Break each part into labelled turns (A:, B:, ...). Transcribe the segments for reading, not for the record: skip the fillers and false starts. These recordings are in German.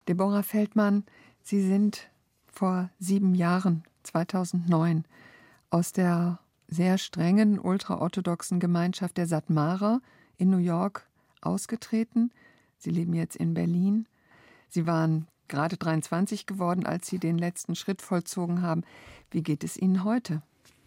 A: Deborah Feldmann, Sie sind vor 7 Jahren, 2009, aus der sehr strengen ultraorthodoxen Gemeinschaft der Satmarer in New York ausgetreten. Sie leben jetzt in Berlin. Sie waren gerade 23 geworden, als Sie den letzten Schritt vollzogen haben. Wie geht es Ihnen heute?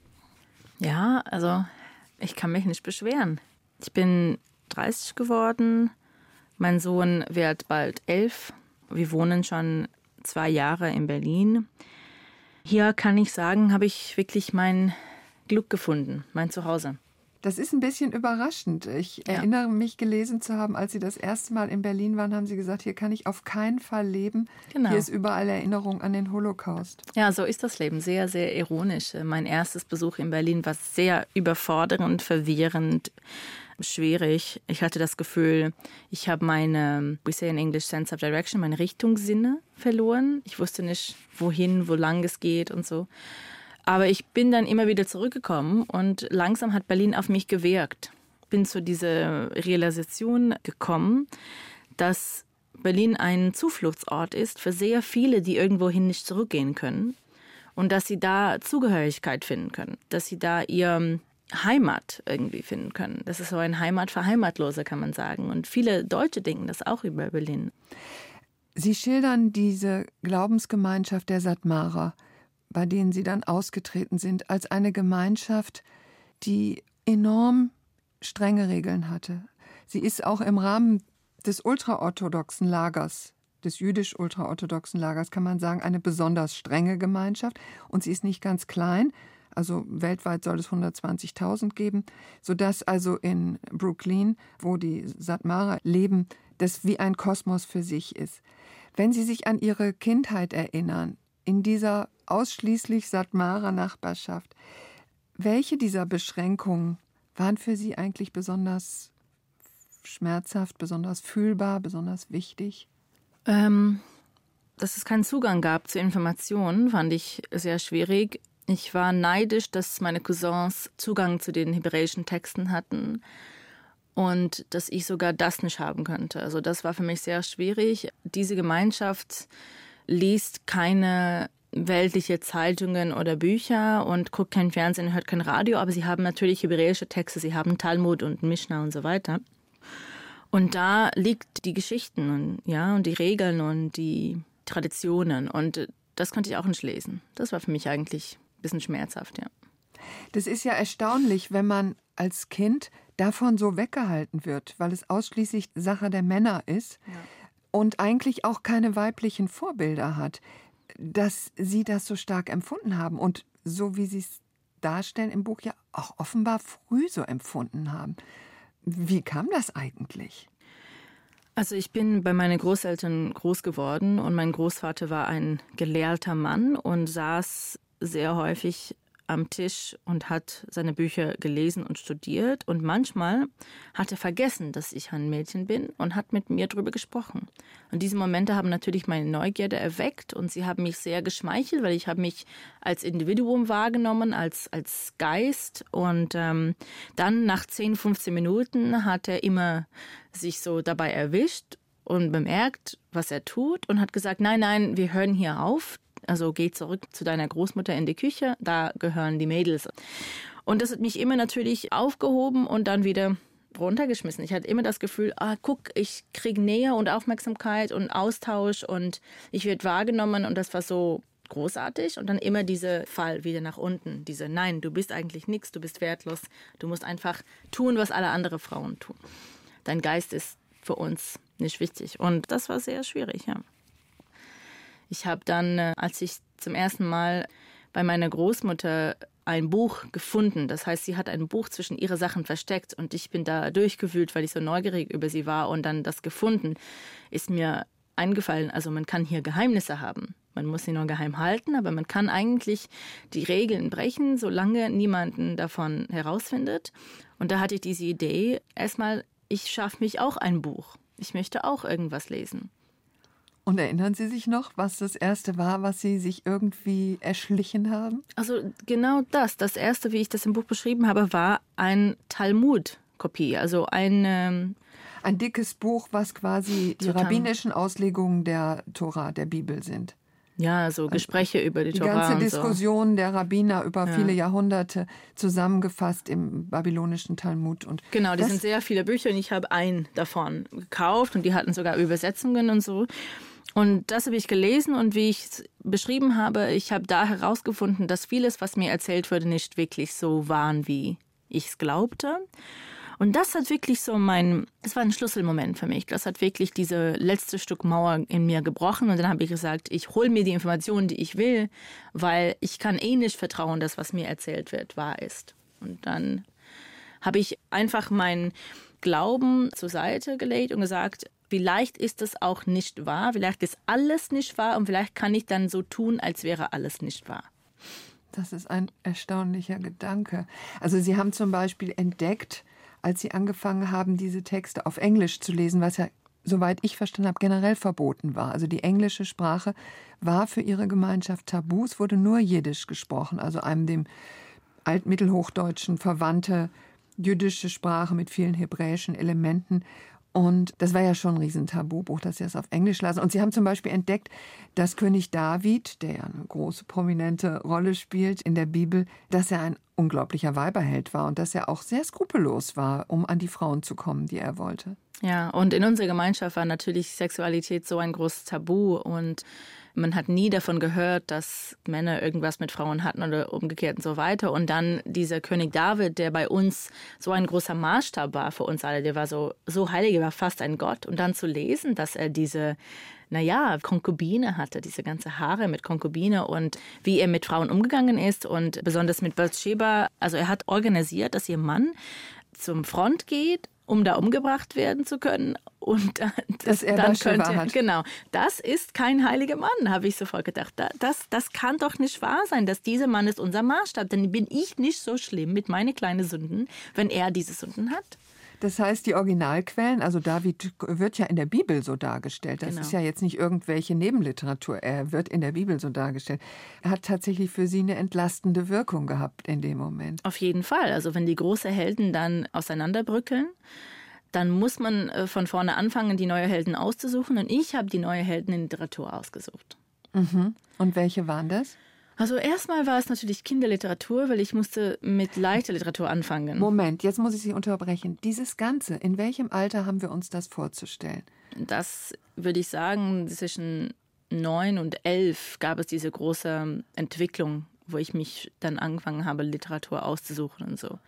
B: Ja, also ich kann mich nicht beschweren. Ich bin 30 geworden. Mein Sohn wird bald 11. Wir wohnen schon 2 Jahre in Berlin. Hier kann ich sagen, habe ich wirklich mein Glück gefunden, mein Zuhause.
A: Das ist ein bisschen überraschend. Ich erinnere mich, gelesen zu haben, als Sie das erste Mal in Berlin waren, haben Sie gesagt, hier kann ich auf keinen Fall leben.
B: Genau.
A: Hier ist überall Erinnerung an den Holocaust.
B: Ja, so ist das Leben. Sehr, sehr ironisch. Mein erstes Besuch in Berlin war sehr überfordernd, verwirrend, schwierig. Ich hatte das Gefühl, ich habe meine, we say in English, sense of direction, meine Richtungssinne verloren. Ich wusste nicht, wohin, wo lang es geht und so. Aber ich bin dann immer wieder zurückgekommen und langsam hat Berlin auf mich gewirkt. Bin zu dieser Realisation gekommen, dass Berlin ein Zufluchtsort ist für sehr viele, die irgendwohin nicht zurückgehen können. Und dass sie da Zugehörigkeit finden können, dass sie da ihr Heimat irgendwie finden können. Das ist so ein Heimat für Heimatlose, kann man sagen. Und viele Deutsche denken das auch über Berlin.
A: Sie schildern diese Glaubensgemeinschaft der Satmarer, bei denen Sie dann ausgetreten sind, als eine Gemeinschaft, die enorm strenge Regeln hatte. Sie ist auch im Rahmen des ultraorthodoxen Lagers, des jüdisch-ultraorthodoxen Lagers, kann man sagen, eine besonders strenge Gemeinschaft. Und sie ist nicht ganz klein, also weltweit soll es 120.000 geben, sodass also in Brooklyn, wo die Satmarer leben, das wie ein Kosmos für sich ist. Wenn Sie sich an Ihre Kindheit erinnern, in dieser ausschließlich Satmarer Nachbarschaft, welche dieser Beschränkungen waren für Sie eigentlich besonders schmerzhaft, besonders fühlbar, besonders wichtig?
B: Dass es keinen Zugang gab zu Informationen, fand ich sehr schwierig. Ich war neidisch, dass meine Cousins Zugang zu den hebräischen Texten hatten und dass ich sogar das nicht haben könnte. Also das war für mich sehr schwierig. Diese Gemeinschaft liest keine weltliche Zeitungen oder Bücher und guckt kein Fernsehen, hört kein Radio, aber sie haben natürlich hebräische Texte, sie haben Talmud und Mishnah und so weiter. Und da liegt die Geschichten und die Regeln und die Traditionen und das konnte ich auch nicht lesen. Das war für mich eigentlich ein bisschen schmerzhaft, ja.
A: Das ist ja erstaunlich, wenn man als Kind davon so weggehalten wird, weil es ausschließlich Sache der Männer ist und eigentlich auch keine weiblichen Vorbilder hat, dass Sie das so stark empfunden haben und so wie Sie es darstellen im Buch ja auch offenbar früh so empfunden haben. Wie kam das eigentlich?
B: Also ich bin bei meinen Großeltern groß geworden und mein Großvater war ein gelehrter Mann und saß sehr häufig am Tisch und hat seine Bücher gelesen und studiert. Und manchmal hat er vergessen, dass ich ein Mädchen bin und hat mit mir darüber gesprochen. Und diese Momente haben natürlich meine Neugierde erweckt und sie haben mich sehr geschmeichelt, weil ich habe mich als Individuum wahrgenommen, als Geist. Und dann nach 10, 15 Minuten hat er immer sich so dabei erwischt und bemerkt, was er tut und hat gesagt, nein, wir hören hier auf. Also geh zurück zu deiner Großmutter in die Küche, da gehören die Mädels. Und das hat mich immer natürlich aufgehoben und dann wieder runtergeschmissen. Ich hatte immer das Gefühl, guck, ich kriege Nähe und Aufmerksamkeit und Austausch und ich werde wahrgenommen und das war so großartig. Und dann immer dieser Fall wieder nach unten, nein, du bist eigentlich nichts, du bist wertlos, du musst einfach tun, was alle anderen Frauen tun. Dein Geist ist für uns nicht wichtig und das war sehr schwierig, ja. Ich habe dann, als ich zum ersten Mal bei meiner Großmutter ein Buch gefunden, das heißt, sie hat ein Buch zwischen ihre Sachen versteckt und ich bin da durchgewühlt, weil ich so neugierig über sie war und dann das gefunden, ist mir eingefallen, also man kann hier Geheimnisse haben. Man muss sie nur geheim halten, aber man kann eigentlich die Regeln brechen, solange niemanden davon herausfindet. Und da hatte ich diese Idee, erstmal, ich schaffe mich auch ein Buch. Ich möchte auch irgendwas lesen.
A: Und erinnern Sie sich noch, was das Erste war, was Sie sich irgendwie erschlichen haben?
B: Also genau das. Das Erste, wie ich das im Buch beschrieben habe, war ein Talmud-Kopie. Also ein
A: ein dickes Buch, was quasi die rabbinischen Auslegungen der Tora, der Bibel sind.
B: Ja, so Gespräche über die Tora.
A: Die ganze
B: und
A: Diskussion
B: so.
A: der Rabbiner über viele Jahrhunderte zusammengefasst im babylonischen Talmud. Und
B: genau, die sind sehr viele Bücher und ich habe einen davon gekauft und die hatten sogar Übersetzungen und so. Und das habe ich gelesen und wie ich es beschrieben habe, ich habe da herausgefunden, dass vieles, was mir erzählt wurde, nicht wirklich so waren, wie ich es glaubte. Und das hat wirklich das war ein Schlüsselmoment für mich. Das hat wirklich diese letzte Stück Mauer in mir gebrochen. Und dann habe ich gesagt, ich hole mir die Informationen, die ich will, weil ich kann nicht vertrauen, dass was mir erzählt wird, wahr ist. Und dann habe ich einfach meinen Glauben zur Seite gelegt und gesagt, vielleicht ist es auch nicht wahr, vielleicht ist alles nicht wahr und vielleicht kann ich dann so tun, als wäre alles nicht wahr.
A: Das ist ein erstaunlicher Gedanke. Also Sie haben zum Beispiel entdeckt, als Sie angefangen haben, diese Texte auf Englisch zu lesen, was ja, soweit ich verstanden habe, generell verboten war. Also die englische Sprache war für Ihre Gemeinschaft tabu. Es wurde nur Jiddisch gesprochen, also einem dem Altmittelhochdeutschen verwandte jüdische Sprache mit vielen hebräischen Elementen. Und das war ja schon ein Riesentabubuch, dass Sie das auf Englisch lasen. Und Sie haben zum Beispiel entdeckt, dass König David, der ja eine große, prominente Rolle spielt in der Bibel, dass er ein unglaublicher Weiberheld war und dass er auch sehr skrupellos war, um an die Frauen zu kommen, die er wollte.
B: Ja, und in unserer Gemeinschaft war natürlich Sexualität so ein großes Tabu und man hat nie davon gehört, dass Männer irgendwas mit Frauen hatten oder umgekehrt und so weiter. Und dann dieser König David, der bei uns so ein großer Maßstab war für uns alle, der war so heilig, er war fast ein Gott. Und dann zu lesen, dass er diese, Konkubine hatte, diese ganze Haare mit Konkubine und wie er mit Frauen umgegangen ist und besonders mit Bathsheba. Also er hat organisiert, dass ihr Mann zum Front geht, um da umgebracht werden zu können. Und
A: dass er dann könnte, hat.
B: Genau, das ist kein heiliger Mann, habe ich sofort gedacht. Das kann doch nicht wahr sein, dass dieser Mann ist unser Maßstab. Denn bin ich nicht so schlimm mit meinen kleinen Sünden, wenn er diese Sünden hat.
A: Das heißt, die Originalquellen, also David wird ja in der Bibel so dargestellt. Das ist ja jetzt nicht irgendwelche Nebenliteratur. Er wird in der Bibel so dargestellt. Er hat tatsächlich für Sie eine entlastende Wirkung gehabt in dem Moment.
B: Auf jeden Fall. Also wenn die großen Helden dann auseinanderbrückeln, dann muss man von vorne anfangen, die neuen Helden auszusuchen. Und ich habe die neuen Helden in Literatur ausgesucht.
A: Mhm. Und welche waren das?
B: Also erstmal war es natürlich Kinderliteratur, weil ich musste mit leichter Literatur anfangen.
A: Moment, jetzt muss ich Sie unterbrechen. Dieses Ganze, in welchem Alter haben wir uns das vorzustellen?
B: Das würde ich sagen, zwischen 9 und 11 gab es diese große Entwicklung, wo ich mich dann angefangen habe, Literatur auszusuchen und so.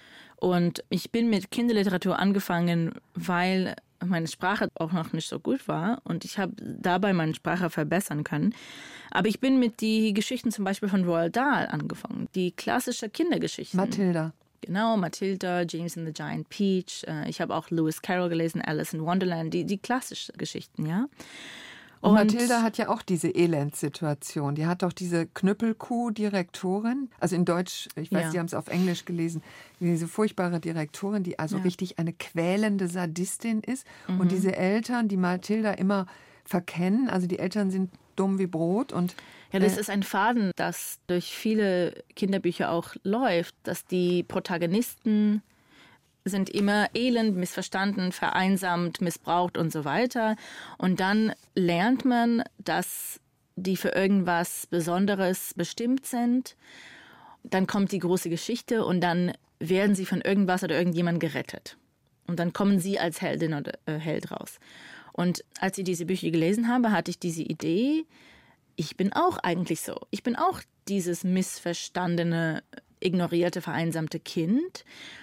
B: Und ich bin mit Kinderliteratur angefangen, weil meine Sprache auch noch nicht so gut war und ich habe dabei meine Sprache verbessern können. Aber ich bin mit die Geschichten zum Beispiel von Roald Dahl angefangen, die klassische Kindergeschichten.
A: Mathilda.
B: Genau, Mathilda, James and the Giant Peach. Ich habe auch Lewis Carroll gelesen, Alice in Wonderland, die klassischen Geschichten, ja.
A: Und Mathilda hat ja auch diese Elendssituation. Die hat doch diese Knüppelkuh-Direktorin, also in Deutsch, ich weiß, Sie haben es auf Englisch gelesen, diese furchtbare Direktorin, die also richtig eine quälende Sadistin ist. Mhm. Und diese Eltern, die Mathilda immer verkennen, also die Eltern sind dumm wie Brot. Und
B: ja, das ist ein Faden, das durch viele Kinderbücher auch läuft, dass die Protagonisten sind immer elend, missverstanden, vereinsamt, missbraucht und so weiter. Und dann lernt man, dass die für irgendwas Besonderes bestimmt sind. Dann kommt die große Geschichte und dann werden sie von irgendwas oder irgendjemand gerettet. Und dann kommen sie als Heldin oder Held raus. Und als ich diese Bücher gelesen habe, hatte ich diese Idee, ich bin auch eigentlich so. Ich bin auch dieses missverstandene, ignorierte, vereinsamte Kind.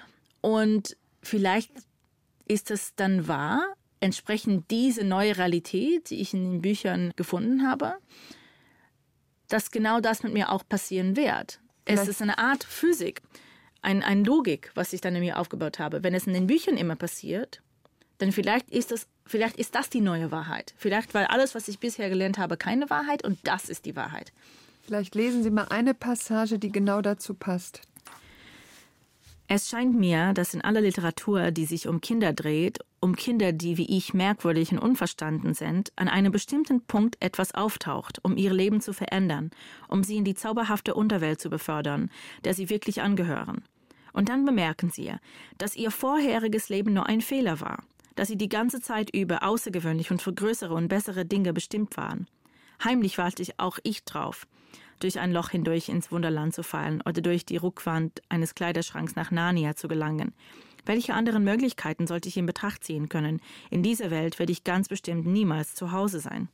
B: Und vielleicht ist es dann wahr, entsprechend diese neue Realität, die ich in den Büchern gefunden habe, dass genau das mit mir auch passieren wird. Es ist eine Art Physik, eine Logik, was ich dann in mir aufgebaut habe. Wenn es in den Büchern immer passiert, dann vielleicht ist das die neue Wahrheit. Vielleicht war alles, was ich bisher gelernt habe, keine Wahrheit und das ist die Wahrheit.
A: Vielleicht lesen Sie mal eine Passage, die genau dazu passt.
B: Es scheint mir, dass in aller Literatur, die sich um Kinder dreht, um Kinder, die wie ich merkwürdig und unverstanden sind, an einem bestimmten Punkt etwas auftaucht, um ihr Leben zu verändern, um sie in die zauberhafte Unterwelt zu befördern, der sie wirklich angehören. Und dann bemerken sie, dass ihr vorheriges Leben nur ein Fehler war, dass sie die ganze Zeit über außergewöhnlich und für größere und bessere Dinge bestimmt waren. Heimlich warte auch ich drauf, durch ein Loch hindurch ins Wunderland zu fallen oder durch die Rückwand eines Kleiderschranks nach Narnia zu gelangen. Welche anderen Möglichkeiten sollte ich in Betracht ziehen können? In dieser Welt werde ich ganz bestimmt niemals zu Hause sein.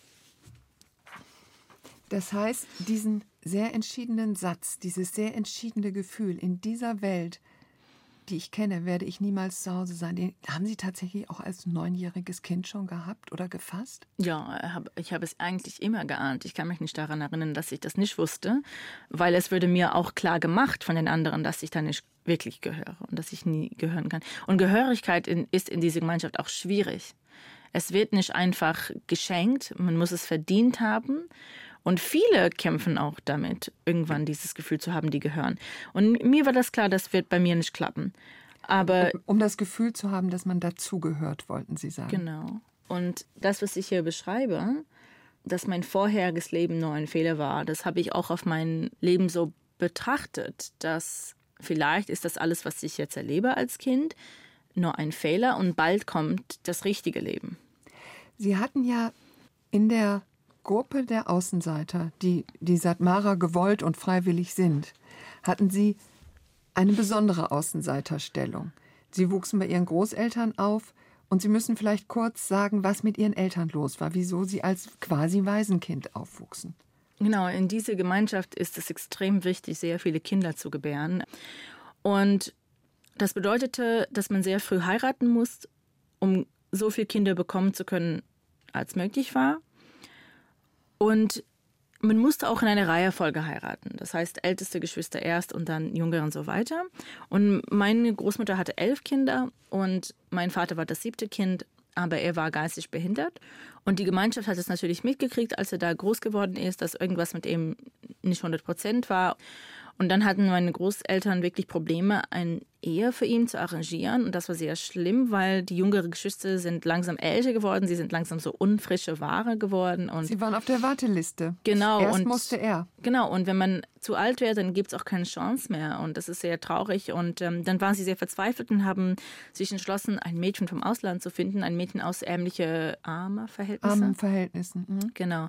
A: Das heißt, diesen sehr entschiedenen Satz, dieses sehr entschiedene Gefühl, in dieser Welt, die ich kenne, werde ich niemals zu Hause sein. Den haben Sie tatsächlich auch als 9-jähriges Kind schon gehabt oder gefasst?
B: Ja, ich habe es eigentlich immer geahnt. Ich kann mich nicht daran erinnern, dass ich das nicht wusste, weil es würde mir auch klar gemacht von den anderen, dass ich da nicht wirklich gehöre und dass ich nie gehören kann. Und Gehörigkeit ist in dieser Gemeinschaft auch schwierig. Es wird nicht einfach geschenkt, man muss es verdient haben. Und viele kämpfen auch damit, irgendwann dieses Gefühl zu haben, die gehören. Und mir war das klar, das wird bei mir nicht klappen. Aber
A: um das Gefühl zu haben, dass man dazugehört, wollten Sie sagen.
B: Genau. Und das, was ich hier beschreibe, dass mein vorheriges Leben nur ein Fehler war, das habe ich auch auf mein Leben so betrachtet, dass vielleicht ist das alles, was ich jetzt erlebe als Kind, nur ein Fehler und bald kommt das richtige Leben.
A: Sie hatten ja in der Gruppe der Außenseiter, die Satmara gewollt und freiwillig sind, hatten Sie eine besondere Außenseiterstellung. Sie wuchsen bei Ihren Großeltern auf und Sie müssen vielleicht kurz sagen, was mit Ihren Eltern los war, wieso Sie als quasi Waisenkind aufwuchsen.
B: Genau, in dieser Gemeinschaft ist es extrem wichtig, sehr viele Kinder zu gebären. Und das bedeutete, dass man sehr früh heiraten muss, um so viele Kinder bekommen zu können, als möglich war. Und man musste auch in einer Reihenfolge heiraten. Das heißt, älteste Geschwister erst und dann jüngere und so weiter. Und meine Großmutter hatte 11 Kinder und mein Vater war das 7. Kind, aber er war geistig behindert. Und die Gemeinschaft hat es natürlich mitgekriegt, als er da groß geworden ist, dass irgendwas mit ihm nicht 100% war. Und dann hatten meine Großeltern wirklich Probleme, eine Ehe für ihn zu arrangieren. Und das war sehr schlimm, weil die jüngeren Geschwister sind langsam älter geworden. Sie sind langsam so unfrische Ware geworden. Und
A: Sie waren auf der Warteliste.
B: Genau.
A: Erst musste er.
B: Genau. Und wenn man zu alt wird, dann gibt es auch keine Chance mehr. Und das ist sehr traurig. Und dann waren sie sehr verzweifelt und haben sich entschlossen, ein Mädchen vom Ausland zu finden. Ein Mädchen aus ärmlichen, armen
A: Verhältnissen.
B: Mhm. Genau.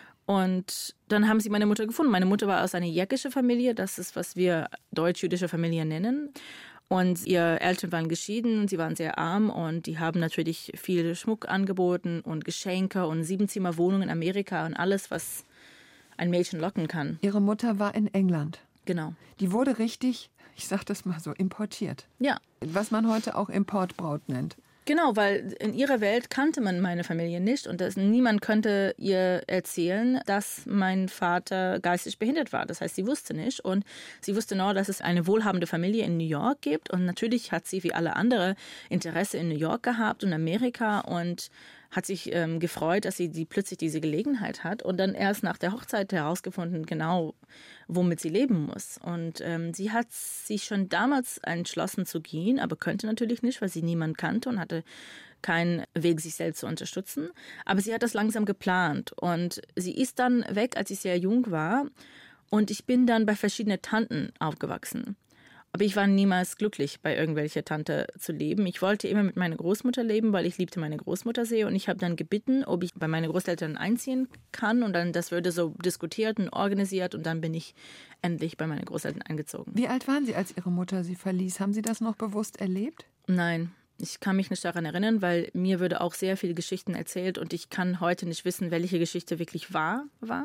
B: Und dann haben sie meine Mutter gefunden. Meine Mutter war aus einer jäckischen Familie, das ist, was wir deutsch-jüdische Familie nennen. Und ihre Eltern waren geschieden und sie waren sehr arm und die haben natürlich viel Schmuck angeboten und Geschenke und 7-Zimmer-Wohnungen in Amerika und alles, was ein Mädchen locken kann.
A: Ihre Mutter war in England.
B: Genau.
A: Die wurde richtig, ich sag das mal so, importiert.
B: Ja.
A: Was man heute auch Importbraut nennt.
B: Genau, weil in ihrer Welt kannte man meine Familie nicht und niemand könnte ihr erzählen, dass mein Vater geistig behindert war. Das heißt, sie wusste nicht und sie wusste nur, dass es eine wohlhabende Familie in New York gibt und natürlich hat sie wie alle andere Interesse in New York gehabt und Amerika und hat sich gefreut, dass sie plötzlich diese Gelegenheit hat und dann erst nach der Hochzeit herausgefunden, genau, womit sie leben muss. Und sie hat sich schon damals entschlossen zu gehen, aber könnte natürlich nicht, weil sie niemanden kannte und hatte keinen Weg, sich selbst zu unterstützen. Aber sie hat das langsam geplant und sie ist dann weg, als ich sehr jung war und ich bin dann bei verschiedenen Tanten aufgewachsen. Aber ich war niemals glücklich, bei irgendwelcher Tante zu leben. Ich wollte immer mit meiner Großmutter leben, weil ich liebte meine Großmutter sehr. Und ich habe dann gebeten, ob ich bei meinen Großeltern einziehen kann. Und dann das wurde so diskutiert und organisiert. Und dann bin ich endlich bei meinen Großeltern eingezogen.
A: Wie alt waren Sie, als Ihre Mutter Sie verließ? Haben Sie das noch bewusst erlebt?
B: Nein, ich kann mich nicht daran erinnern, weil mir wurde auch sehr viele Geschichten erzählt. Und ich kann heute nicht wissen, welche Geschichte wirklich wahr war.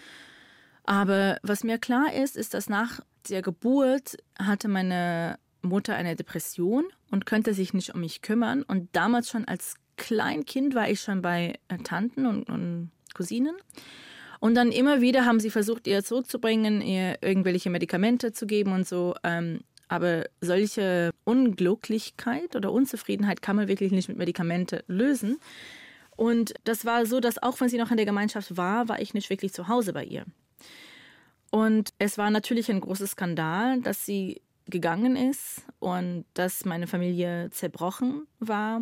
B: Aber was mir klar ist, ist, dass nach der Geburt hatte meine Mutter eine Depression und konnte sich nicht um mich kümmern. Und damals schon als Kleinkind war ich schon bei Tanten und Cousinen. Und dann immer wieder haben sie versucht, ihr zurückzubringen, ihr irgendwelche Medikamente zu geben und so. Aber solche Unglücklichkeit oder Unzufriedenheit kann man wirklich nicht mit Medikamente lösen. Und das war so, dass auch wenn sie noch in der Gemeinschaft war ich nicht wirklich zu Hause bei ihr. Und es war natürlich ein großer Skandal, dass sie gegangen ist und dass meine Familie zerbrochen war.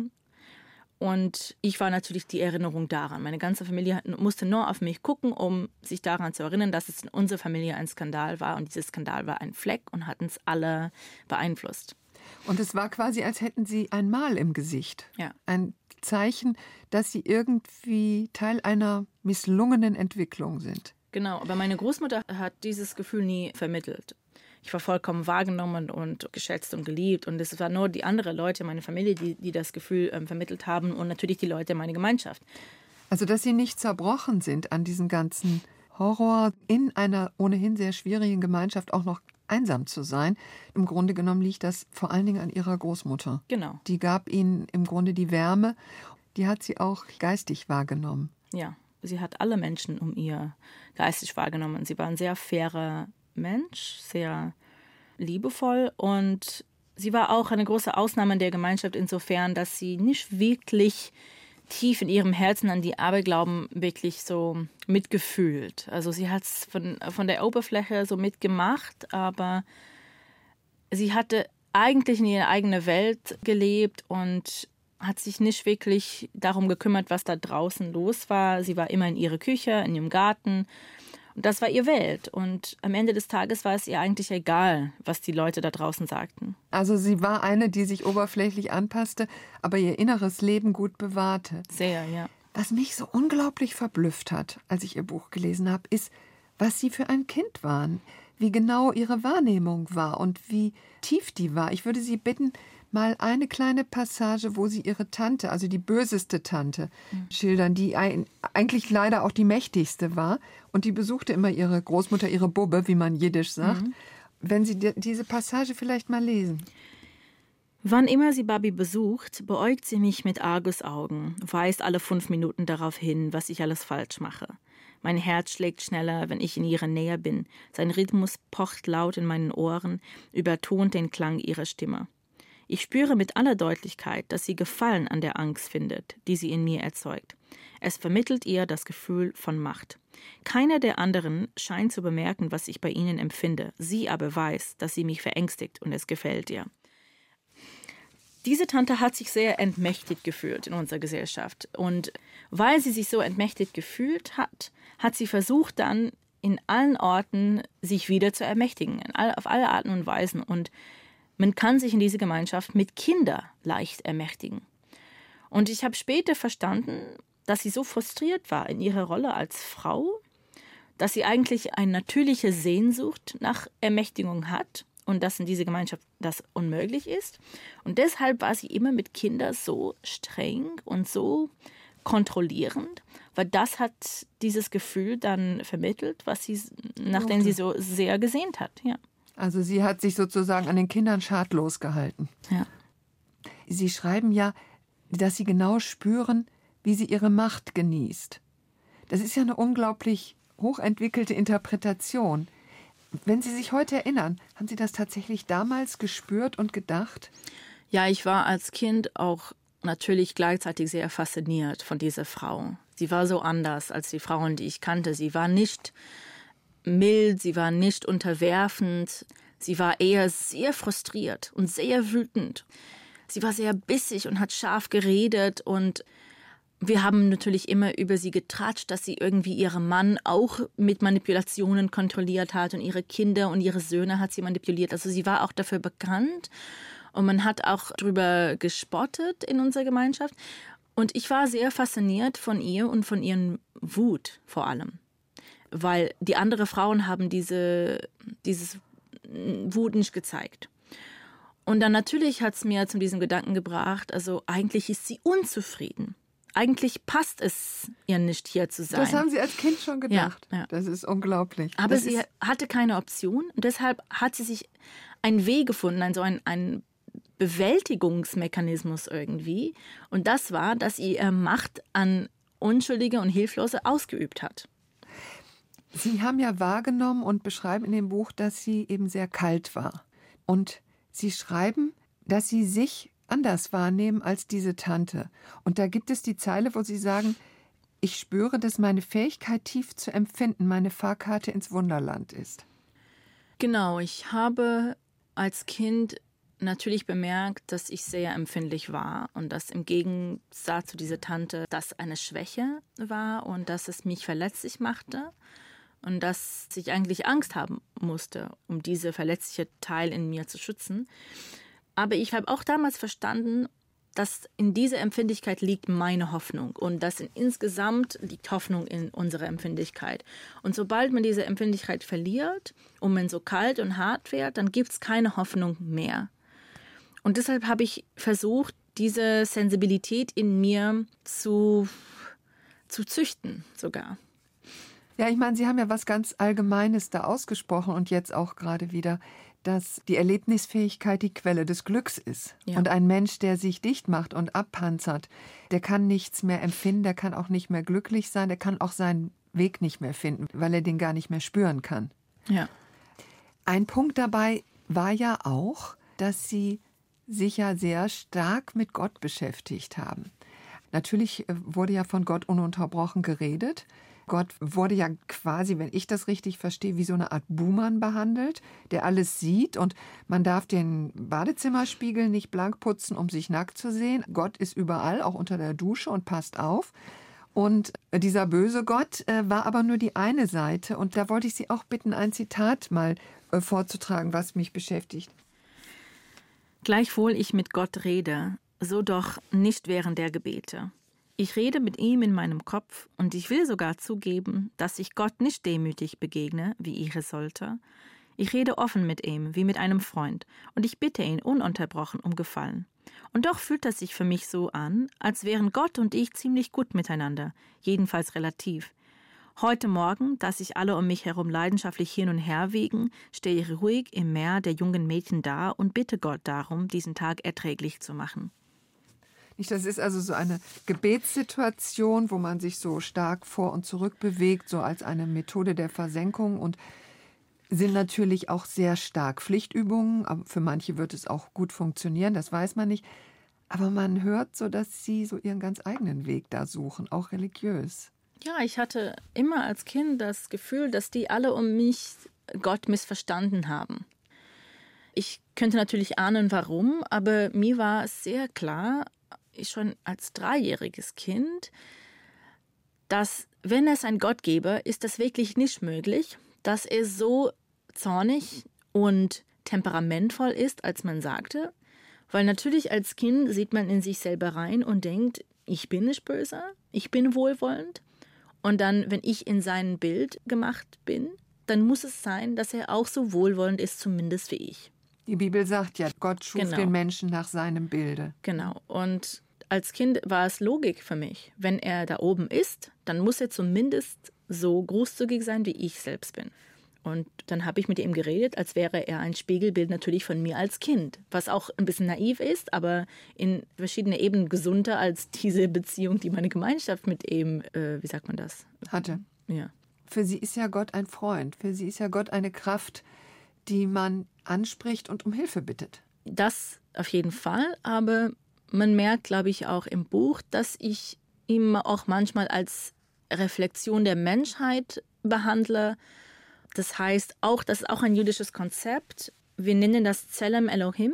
B: Und ich war natürlich die Erinnerung daran. Meine ganze Familie musste nur auf mich gucken, um sich daran zu erinnern, dass es in unserer Familie ein Skandal war. Und dieser Skandal war ein Fleck und hat uns alle beeinflusst.
A: Und es war quasi, als hätten Sie ein Mal im Gesicht.
B: Ja.
A: Ein Zeichen, dass Sie irgendwie Teil einer misslungenen Entwicklung sind.
B: Genau, aber meine Großmutter hat dieses Gefühl nie vermittelt. Ich war vollkommen wahrgenommen und geschätzt und geliebt. Und es waren nur die anderen Leute, meine Familie, die das Gefühl vermittelt haben und natürlich die Leute in meiner Gemeinschaft.
A: Also, dass Sie nicht zerbrochen sind an diesem ganzen Horror, in einer ohnehin sehr schwierigen Gemeinschaft auch noch einsam zu sein. Im Grunde genommen liegt das vor allen Dingen an Ihrer Großmutter.
B: Genau.
A: Die gab Ihnen im Grunde die Wärme. Die hat Sie auch geistig wahrgenommen.
B: Ja, sie hat alle Menschen um ihr geistig wahrgenommen. Sie war ein sehr fairer Mensch, sehr liebevoll und sie war auch eine große Ausnahme in der Gemeinschaft insofern, dass sie nicht wirklich tief in ihrem Herzen an die Aberglauben wirklich so mitgefühlt. Also sie hat es von der Oberfläche so mitgemacht, aber sie hatte eigentlich in ihrer eigenen Welt gelebt und hat sich nicht wirklich darum gekümmert, was da draußen los war. Sie war immer in ihrer Küche, in ihrem Garten. Und das war ihr Welt. Und am Ende des Tages war es ihr eigentlich egal, was die Leute da draußen sagten.
A: Also sie war eine, die sich oberflächlich anpasste, aber ihr inneres Leben gut bewahrte.
B: Sehr, ja.
A: Was mich so unglaublich verblüfft hat, als ich ihr Buch gelesen habe, ist, was sie für ein Kind waren, wie genau ihre Wahrnehmung war und wie tief die war. Ich würde Sie bitten, mal eine kleine Passage, wo Sie Ihre Tante, also die böseste Tante, schildern, die eigentlich leider auch die mächtigste war. Und die besuchte immer ihre Großmutter, ihre Bubbe, wie man jiddisch sagt. Wenn Sie diese Passage vielleicht mal lesen.
B: Wann immer sie Babi besucht, beäugt sie mich mit Argusaugen, weist alle 5 Minuten darauf hin, was ich alles falsch mache. Mein Herz schlägt schneller, wenn ich in ihrer Nähe bin. Sein Rhythmus pocht laut in meinen Ohren, übertont den Klang ihrer Stimme. Ich spüre mit aller Deutlichkeit, dass sie Gefallen an der Angst findet, die sie in mir erzeugt. Es vermittelt ihr das Gefühl von Macht. Keiner der anderen scheint zu bemerken, was ich bei ihnen empfinde. Sie aber weiß, dass sie mich verängstigt und es gefällt ihr. Diese Tante hat sich sehr entmächtigt gefühlt in unserer Gesellschaft. Und weil sie sich so entmächtigt gefühlt hat, hat sie versucht dann in allen Orten sich wieder zu ermächtigen, auf alle Arten und Weisen. Und man kann sich in dieser Gemeinschaft mit Kindern leicht ermächtigen. Und ich habe später verstanden, dass sie so frustriert war in ihrer Rolle als Frau, dass sie eigentlich eine natürliche Sehnsucht nach Ermächtigung hat und dass in dieser Gemeinschaft das unmöglich ist. Und deshalb war sie immer mit Kindern so streng und so kontrollierend, weil das hat dieses Gefühl dann vermittelt, was sie, nachdem sie so sehr gesehnt hat, ja.
A: Also sie hat sich sozusagen an den Kindern schadlos gehalten.
B: Ja.
A: Sie schreiben ja, dass Sie genau spüren, wie sie ihre Macht genießt. Das ist ja eine unglaublich hochentwickelte Interpretation. Wenn Sie sich heute erinnern, haben Sie das tatsächlich damals gespürt und gedacht?
B: Ja, ich war als Kind auch natürlich gleichzeitig sehr fasziniert von dieser Frau. Sie war so anders als die Frauen, die ich kannte. Sie war nicht mild, sie war nicht unterwerfend, sie war eher sehr frustriert und sehr wütend. Sie war sehr bissig und hat scharf geredet und wir haben natürlich immer über sie getratscht, dass sie irgendwie ihren Mann auch mit Manipulationen kontrolliert hat und ihre Kinder und ihre Söhne hat sie manipuliert. Also sie war auch dafür bekannt und man hat auch darüber gespottet in unserer Gemeinschaft. Und ich war sehr fasziniert von ihr und von ihren Wut vor allem. Weil die anderen Frauen haben dieses Wut nicht gezeigt. Und dann natürlich hat es mir zu diesem Gedanken gebracht, also eigentlich ist sie unzufrieden. Eigentlich passt es ihr nicht, hier zu sein.
A: Das haben Sie als Kind schon gedacht.
B: Ja.
A: Das ist unglaublich.
B: Aber sie hatte keine Option und deshalb hat sie sich einen Weg gefunden, also einen Bewältigungsmechanismus irgendwie. Und das war, dass sie ihre Macht an Unschuldige und Hilflose ausgeübt hat.
A: Sie haben ja wahrgenommen und beschreiben in dem Buch, dass sie eben sehr kalt war. Und Sie schreiben, dass Sie sich anders wahrnehmen als diese Tante. Und da gibt es die Zeile, wo Sie sagen, ich spüre, dass meine Fähigkeit, tief zu empfinden, meine Fahrkarte ins Wunderland ist.
B: Genau, ich habe als Kind natürlich bemerkt, dass ich sehr empfindlich war und dass im Gegensatz zu dieser Tante das eine Schwäche war und dass es mich verletzlich machte. Und dass ich eigentlich Angst haben musste, um diese verletzliche Teil in mir zu schützen. Aber ich habe auch damals verstanden, dass in dieser Empfindlichkeit liegt meine Hoffnung und dass insgesamt liegt Hoffnung in unserer Empfindlichkeit. Und sobald man diese Empfindlichkeit verliert und man so kalt und hart wird, dann gibt es keine Hoffnung mehr. Und deshalb habe ich versucht, diese Sensibilität in mir zu züchten sogar.
A: Ja, ich meine, Sie haben ja was ganz Allgemeines da ausgesprochen und jetzt auch gerade wieder, dass die Erlebnisfähigkeit die Quelle des Glücks ist. Ja. Und ein Mensch, der sich dicht macht und abpanzert, der kann nichts mehr empfinden, der kann auch nicht mehr glücklich sein, der kann auch seinen Weg nicht mehr finden, weil er den gar nicht mehr spüren kann.
B: Ja.
A: Ein Punkt dabei war ja auch, dass Sie sich ja sehr stark mit Gott beschäftigt haben. Natürlich wurde ja von Gott ununterbrochen geredet. Gott wurde ja quasi, wenn ich das richtig verstehe, wie so eine Art Buhmann behandelt, der alles sieht und man darf den Badezimmerspiegel nicht blank putzen, um sich nackt zu sehen. Gott ist überall, auch unter der Dusche und passt auf. Und dieser böse Gott war aber nur die eine Seite. Und da wollte ich Sie auch bitten, ein Zitat mal vorzutragen, was mich beschäftigt.
B: Gleichwohl ich mit Gott rede, so doch nicht während der Gebete. Ich rede mit ihm in meinem Kopf und ich will sogar zugeben, dass ich Gott nicht demütig begegne, wie ich es sollte. Ich rede offen mit ihm, wie mit einem Freund, und ich bitte ihn ununterbrochen um Gefallen. Und doch fühlt es sich für mich so an, als wären Gott und ich ziemlich gut miteinander, jedenfalls relativ. Heute Morgen, da sich alle um mich herum leidenschaftlich hin und her wiegen, stehe ich ruhig im Meer der jungen Mädchen da und bitte Gott darum, diesen Tag erträglich zu machen.
A: Das ist also so eine Gebetssituation, wo man sich so stark vor und zurück bewegt, so als eine Methode der Versenkung und sind natürlich auch sehr stark Pflichtübungen. Aber für manche wird es auch gut funktionieren, das weiß man nicht. Aber man hört so, dass sie so ihren ganz eigenen Weg da suchen, auch religiös.
B: Ja, ich hatte immer als Kind das Gefühl, dass die alle um mich Gott missverstanden haben. Ich könnte natürlich ahnen, warum, aber mir war es sehr klar, schon als 3-jähriges Kind, dass, wenn es einen Gott gäbe, ist das wirklich nicht möglich, dass er so zornig und temperamentvoll ist, als man sagte. Weil natürlich als Kind sieht man in sich selber rein und denkt, ich bin nicht böse, ich bin wohlwollend. Und dann, wenn ich in sein Bild gemacht bin, dann muss es sein, dass er auch so wohlwollend ist, zumindest wie ich.
A: Die Bibel sagt ja, Gott schuf den Menschen nach seinem Bilde.
B: Genau. Und als Kind war es Logik für mich. Wenn er da oben ist, dann muss er zumindest so großzügig sein, wie ich selbst bin. Und dann habe ich mit ihm geredet, als wäre er ein Spiegelbild natürlich von mir als Kind. Was auch ein bisschen naiv ist, aber in verschiedenen Ebenen gesunder als diese Beziehung, die meine Gemeinschaft mit ihm, wie sagt man das?
A: Hatte.
B: Ja.
A: Für sie ist ja Gott ein Freund. Für sie ist ja Gott eine Kraft, die man anspricht und um Hilfe bittet.
B: Das auf jeden Fall, aber man merkt, glaube ich, auch im Buch, dass ich ihn auch manchmal als Reflexion der Menschheit behandle. Das heißt auch, das ist auch ein jüdisches Konzept. Wir nennen das Tselem Elohim.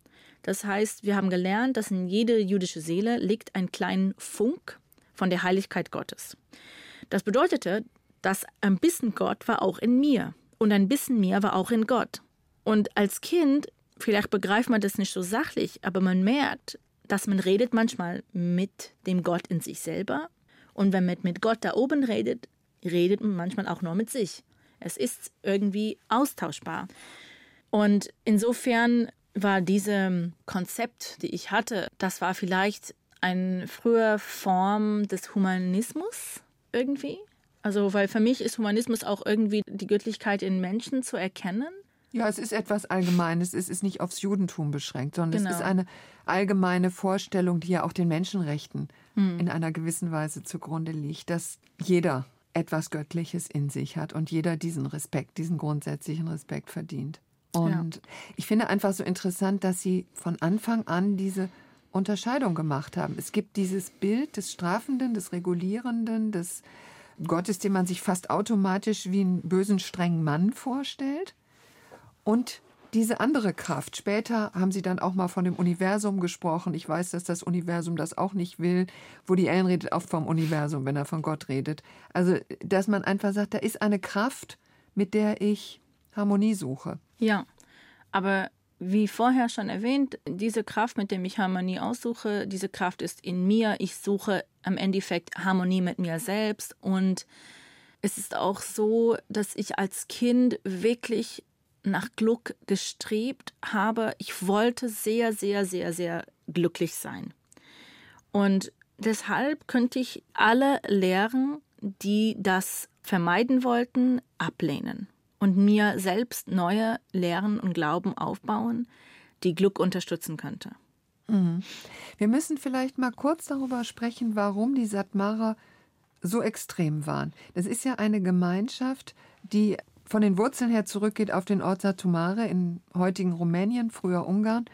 B: Das heißt, wir haben gelernt, dass in jeder jüdischen Seele liegt ein kleiner Funk von der Heiligkeit Gottes. Das bedeutete, dass ein bisschen Gott war auch in mir und ein bisschen mir war auch in Gott. Und als Kind, vielleicht begreift man das nicht so sachlich, aber man merkt, dass man redet manchmal mit dem Gott in sich selber. Und wenn man mit Gott da oben redet, redet man manchmal auch nur mit sich. Es ist irgendwie austauschbar. Und insofern war dieses Konzept, die ich hatte, das war vielleicht eine frühe Form des Humanismus irgendwie. Also, weil für mich ist Humanismus auch irgendwie die Göttlichkeit in Menschen zu erkennen.
A: Ja, es ist etwas Allgemeines. Es ist nicht aufs Judentum beschränkt, sondern es ist eine allgemeine Vorstellung, die ja auch den Menschenrechten in einer gewissen Weise zugrunde liegt, dass jeder etwas Göttliches in sich hat und jeder diesen Respekt, diesen grundsätzlichen Respekt verdient. Und ich finde einfach so interessant, dass Sie von Anfang an diese Unterscheidung gemacht haben. Es gibt dieses Bild des Strafenden, des Regulierenden, des Gottes, den man sich fast automatisch wie einen bösen, strengen Mann vorstellt. Und diese andere Kraft. Später haben Sie dann auch mal von dem Universum gesprochen. Ich weiß, dass das Universum das auch nicht will. Woody Allen redet oft vom Universum, wenn er von Gott redet. Also, dass man einfach sagt, da ist eine Kraft, mit der ich Harmonie suche.
B: Ja, aber wie vorher schon erwähnt, diese Kraft, mit der ich Harmonie aussuche, diese Kraft ist in mir. Ich suche im Endeffekt Harmonie mit mir selbst. Und es ist auch so, dass ich als Kind wirklich nach Glück gestrebt habe. Ich wollte sehr, sehr, sehr, sehr glücklich sein. Und deshalb könnte ich alle Lehren, die das vermeiden wollten, ablehnen und mir selbst neue Lehren und Glauben aufbauen, die Glück unterstützen könnte.
A: Wir müssen vielleicht mal kurz darüber sprechen, warum die Satmarer so extrem waren. Das ist ja eine Gemeinschaft, die von den Wurzeln her zurückgeht auf den Ort Satu Mare in heutigen Rumänien, früher Ungarn.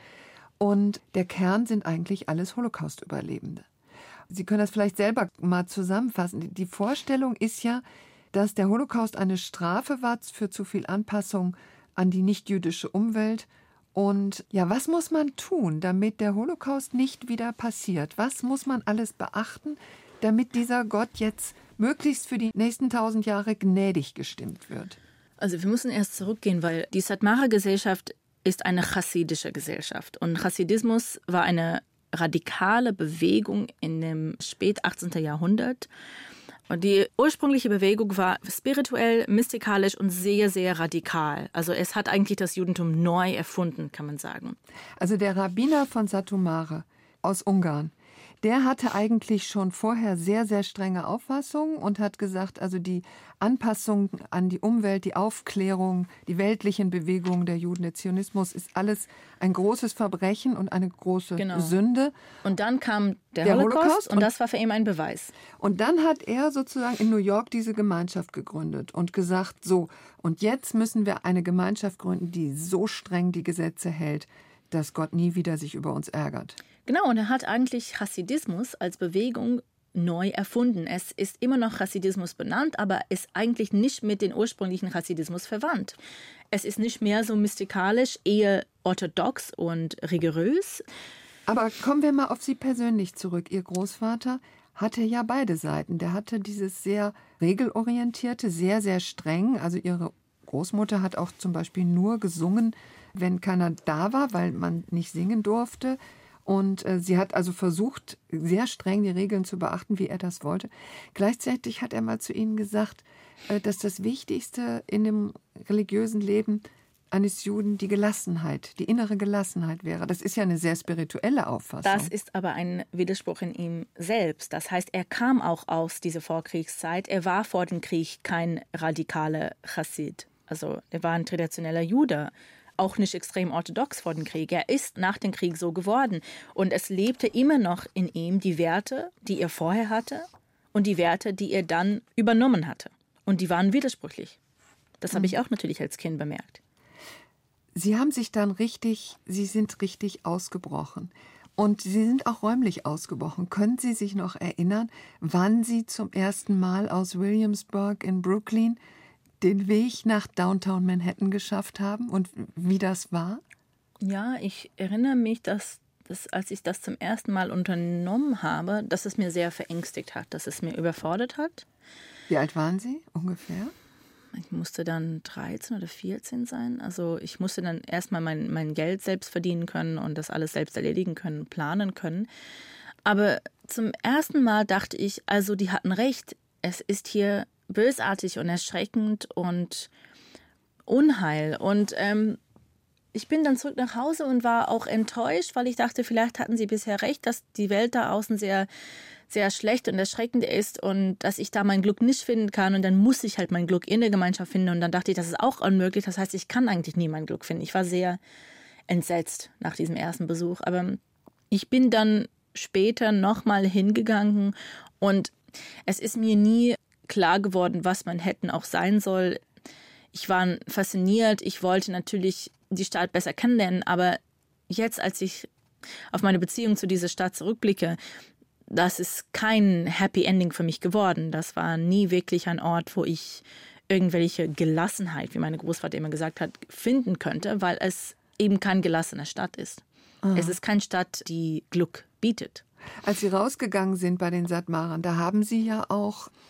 A: Und der Kern sind eigentlich alles Holocaust-Überlebende. Sie können das vielleicht selber mal zusammenfassen. Die Vorstellung ist ja, dass der Holocaust eine Strafe war für zu viel Anpassung an die nichtjüdische Umwelt. Und ja, was muss man tun, damit der Holocaust nicht wieder passiert? Was muss man alles beachten, damit dieser Gott jetzt möglichst für die nächsten 1000 Jahre gnädig gestimmt wird?
B: Also wir müssen erst zurückgehen, weil die Satmara-Gesellschaft ist eine chassidische Gesellschaft. Und Chassidismus war eine radikale Bewegung in dem spät 18. Jahrhundert. Und die ursprüngliche Bewegung war spirituell, mystikalisch und sehr, sehr radikal. Also es hat eigentlich das Judentum neu erfunden, kann man sagen.
A: Also der Rabbiner von Satu Mare aus Ungarn, der hatte eigentlich schon vorher sehr, sehr strenge Auffassungen und hat gesagt, also die Anpassung an die Umwelt, die Aufklärung, die weltlichen Bewegungen der Juden, der Zionismus ist alles ein großes Verbrechen und eine große Sünde.
B: Und dann kam der Holocaust und das war für ihn ein Beweis.
A: Und dann hat er sozusagen in New York diese Gemeinschaft gegründet und gesagt, so, und jetzt müssen wir eine Gemeinschaft gründen, die so streng die Gesetze hält, dass Gott nie wieder sich über uns ärgert.
B: Genau, und er hat eigentlich Chassidismus als Bewegung neu erfunden. Es ist immer noch Chassidismus benannt, aber ist eigentlich nicht mit dem ursprünglichen Chassidismus verwandt. Es ist nicht mehr so mystikalisch, eher orthodox und rigorös.
A: Aber kommen wir mal auf Sie persönlich zurück. Ihr Großvater hatte ja beide Seiten. Der hatte dieses sehr regelorientierte, sehr, sehr streng. Also Ihre Großmutter hat auch zum Beispiel nur gesungen, wenn keiner da war, weil man nicht singen durfte. Und sie hat also versucht, sehr streng die Regeln zu beachten, wie er das wollte. Gleichzeitig hat er mal zu ihnen gesagt, dass das Wichtigste in dem religiösen Leben eines Juden die Gelassenheit, die innere Gelassenheit wäre. Das ist ja eine sehr spirituelle Auffassung.
B: Das ist aber ein Widerspruch in ihm selbst. Das heißt, er kam auch aus dieser Vorkriegszeit. Er war vor dem Krieg kein radikaler Chassid. Also er war ein traditioneller Jude. Auch nicht extrem orthodox vor dem Krieg. Er ist nach dem Krieg so geworden. Und es lebte immer noch in ihm die Werte, die er vorher hatte und die Werte, die er dann übernommen hatte. Und die waren widersprüchlich. Das habe ich auch natürlich als Kind bemerkt.
A: Sie sind richtig ausgebrochen. Und Sie sind auch räumlich ausgebrochen. Können Sie sich noch erinnern, wann Sie zum ersten Mal aus Williamsburg in Brooklyn den Weg nach Downtown Manhattan geschafft haben und wie das war?
B: Ja, ich erinnere mich, dass als ich das zum ersten Mal unternommen habe, dass es mir sehr verängstigt hat, dass es mir überfordert hat.
A: Wie alt waren Sie ungefähr?
B: Ich musste dann 13 oder 14 sein. Also ich musste dann erstmal mein Geld selbst verdienen können und das alles selbst erledigen können, planen können. Aber zum ersten Mal dachte ich, also die hatten recht, es ist hier bösartig und erschreckend und Unheil. Und ich bin dann zurück nach Hause und war auch enttäuscht, weil ich dachte, vielleicht hatten sie bisher recht, dass die Welt da außen sehr, sehr schlecht und erschreckend ist und dass ich da mein Glück nicht finden kann. Und dann muss ich halt mein Glück in der Gemeinschaft finden. Und dann dachte ich, das ist auch unmöglich. Das heißt, ich kann eigentlich nie mein Glück finden. Ich war sehr entsetzt nach diesem ersten Besuch. Aber ich bin dann später nochmal hingegangen und es ist mir nie klar geworden, was Manhattan auch sein soll. Ich war fasziniert, ich wollte natürlich die Stadt besser kennenlernen, aber jetzt, als ich auf meine Beziehung zu dieser Stadt zurückblicke, das ist kein Happy Ending für mich geworden. Das war nie wirklich ein Ort, wo ich irgendwelche Gelassenheit, wie meine Großvater immer gesagt hat, finden könnte, weil es eben keine gelassene Stadt ist. Es ist keine Stadt, die Glück bietet.
A: Als Sie rausgegangen sind bei den Satmarern, da haben Sie ja auch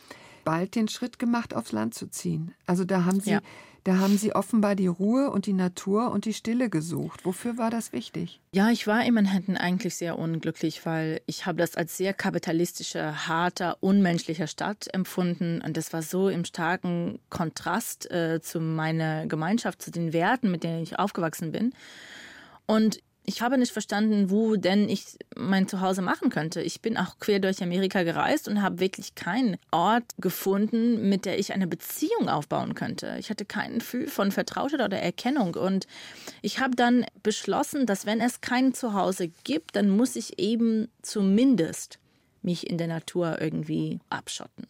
A: bald den Schritt gemacht, aufs Land zu ziehen. Also da haben Sie offenbar die Ruhe und die Natur und die Stille gesucht. Wofür war das wichtig?
B: Ja, ich war in Manhattan eigentlich sehr unglücklich, weil ich habe das als sehr kapitalistische, harter, unmenschlicher Stadt empfunden. Und das war so im starken Kontrast zu meiner Gemeinschaft, zu den Werten, mit denen ich aufgewachsen bin. Und ich habe nicht verstanden, wo denn ich mein Zuhause machen könnte. Ich bin auch quer durch Amerika gereist und habe wirklich keinen Ort gefunden, mit der ich eine Beziehung aufbauen könnte. Ich hatte kein Gefühl von Vertrautheit oder Erkennung. Und ich habe dann beschlossen, dass wenn es kein Zuhause gibt, dann muss ich eben zumindest mich in der Natur irgendwie abschotten.